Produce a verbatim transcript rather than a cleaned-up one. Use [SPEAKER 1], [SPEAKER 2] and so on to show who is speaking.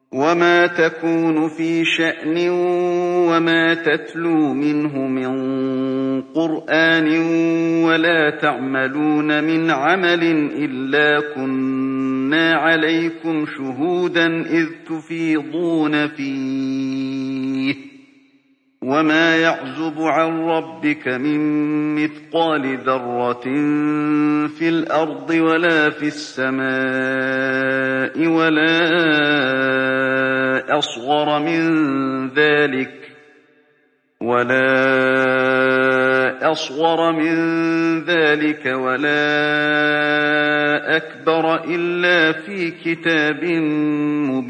[SPEAKER 1] وما تكون في شأن وما تتلو منه من قرآن ولا تعملون من عمل إلا كنا عليكم شهودا إذ تفيضون فيه وما يعزب عن ربك من مثقال ذرة في الأرض ولا في السماء ولا أصغر من ذلك ولا أصغر من ذلك ولا أكبر إلا في كتاب